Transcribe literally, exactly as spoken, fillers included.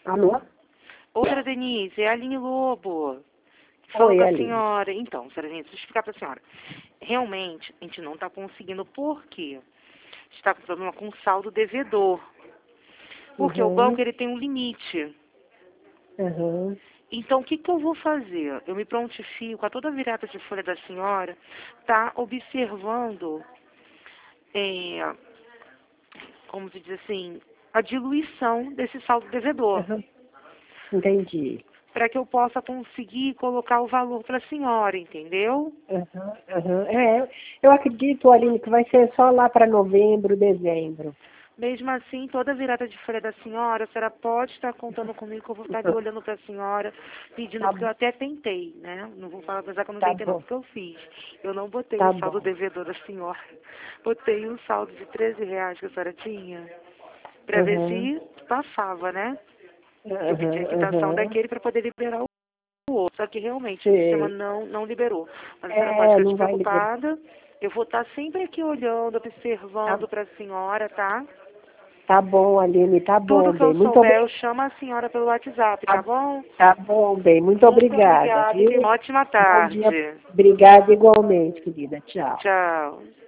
Alô? Outra Denise, é a Aline Lobo. Falou Oi, com a Aline. senhora. Então, senhora Denise, deixa eu explicar para a senhora. Realmente, a gente não está conseguindo. Por quê? A gente está com problema com o saldo devedor. Porque o Uhum, banco ele tem um limite. uhum, Então, o que, que eu vou fazer? Eu me prontifico, a toda virada de folha da senhora, tá observando, é, como se diz assim, a diluição desse saldo devedor, uhum. Entendi. para que eu possa conseguir colocar o valor para a senhora, entendeu? Uhum, uhum. É, eu acredito, Aline, que vai ser só lá para novembro, dezembro. Mesmo assim, toda virada de folha da senhora, a senhora pode estar contando comigo que eu vou estar ali olhando para a senhora, pedindo, Tá, porque eu até tentei, né? Não vou falar apesar que eu não tá tentei não, bom, porque eu fiz. Eu não botei tá o saldo bom. devedor da senhora. Botei um saldo de treze reais que a senhora tinha, para ver Uhum, se passava, né? Eu pedi a uhum, quitação uhum. daquele para poder liberar o outro. Só que realmente o sistema Sei. não, não liberou. Mas a senhora pode É, ficar não vai liberar. despreocupada. Eu vou estar sempre aqui olhando, Tá, observando para a senhora, tá? tá bom, Aline, tá Tudo bom, que eu bem. Muito souber, eu obrigada. chamo a senhora pelo WhatsApp, tá Tá, bom? tá bom, bem. Muito Muito obrigada, obrigada e tenha viu? uma ótima Bom dia. tarde. Obrigada igualmente, querida. Tchau. Tchau.